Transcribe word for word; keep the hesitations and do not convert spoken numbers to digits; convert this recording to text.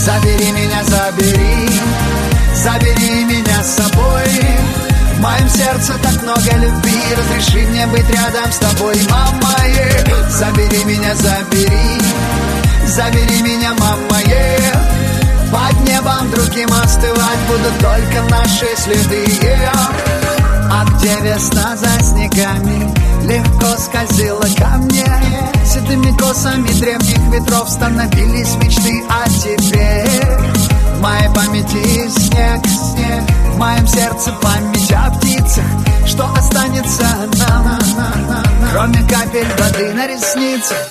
Забери меня, забери, забери меня с собой. В моем сердце так много любви, разреши мне быть рядом с тобой, мама, yeah. Забери меня, забери, забери меня, мама, yeah. Под небом другим остывать будут только наши следы, yeah. А где весна за снегами легко скользила ко мне, седыми косами древних ветров становились мечты о тебе. В моей памяти снег, снег, в моем сердце память о птицах. Что останется нам, кроме капель воды на ресницах?